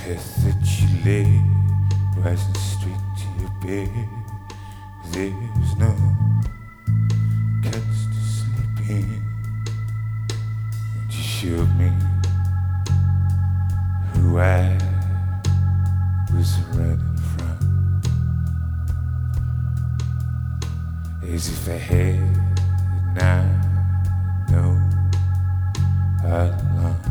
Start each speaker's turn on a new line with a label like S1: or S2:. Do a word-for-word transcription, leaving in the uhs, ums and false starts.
S1: death that you lay, rising straight to your bed. There's no couch to sleep in. And you showed me who I was right in front, as if I had not known all along.